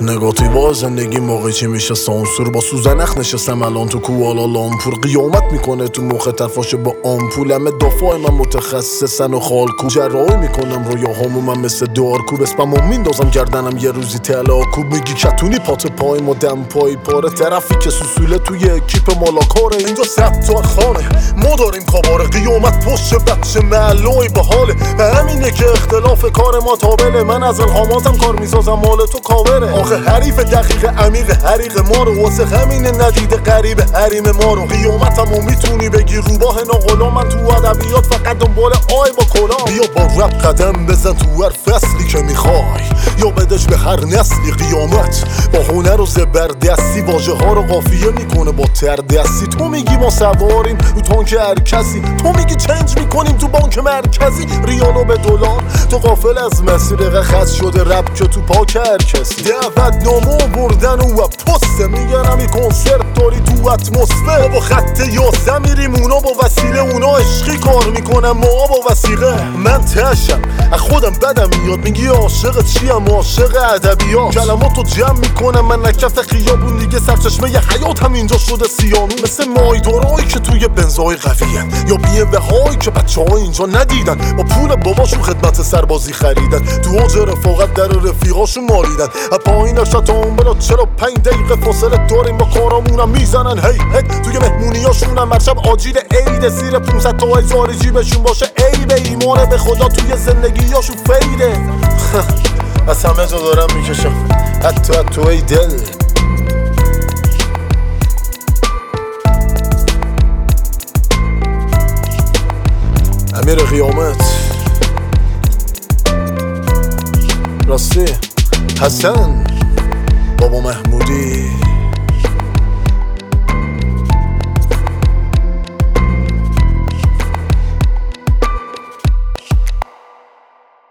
نگاتیوا زندگی موقعی چی میشه سانسور. با سوزنخ نشستم الان تو کوالالامپور. قیامت میکنه تو مخ طرفاشه با آمپول. همه دفاع من متخصصن و خالکو. جراحی میکنم رویاهامو من مثل دارکوب. اسپمو میندازم گردنم یه روزی تلاکوب. میگی کتونی پات پای ما دم پای پاره. طرفی که سوسوله توی اکیپ مالاکاره. اینجا ستار خانه ما داریم کاباره. قیامت پشت بچه معلوی به حاله. همینه که اختلاف کار ما تابله. من از الهاماتم کار میسازم مال تو کاوره. آخه حریف دقیق عمیق حریق ما رو. واسه همینه ندیده قریب حریم ما رو. قیامتمو میتونی بگی روباه ناغلا. من تو ادبیات فقط دنبال آی با کلا. بیا با رپ قدم بزن تو هر فصلی که میخوای. یا بدش به هر نسلی. قیامت با هنر و زبردستی واژه ها رو قافیه میکنه با تردستی. تو میگی ما سواریم رو تانک هر کسی. تو میگی چنج میکنیم تو بانک مرکزی. ریالو به دلار تو غافل از مسیر خط شده رپ که تو پاک هر کسی. دعوت نامو بردن و پسته میگرم این کنسرت داری تو اتمسفر. با خط یاسه میریم اونا با وسیله. اونا عشقی کار میکنم ما با وسیقه. من تشم از خودم بدم میاد. میگی عاشق چیم عاشق ادبیات. کلماتو جمع میکنم من نکفت خیابون دیگه. سرچشمه حیات هم اینجا شده سیانون. مثل مایدارایی که توی بنزای قویان. یا BMW هایی که بچه ها اینجا ندیدن. با پول باباشون خدمت سربازی خریدن. تو اوج رفاقت در رفیقاشون مالیدن. پایین شتام بلا 45 دقیقه فاصله داریم با کارامونم میزنن. هی توی مهمونیاشونم مرشب آجیل عید. زیر 500 تا هزار جیبشون باشه ای به ایمان به خدا. توی زندگیاشون فیده. از همه جا دارم میکشم حتی توی دل. امیر قیامت راستی حسن بابا محمودی.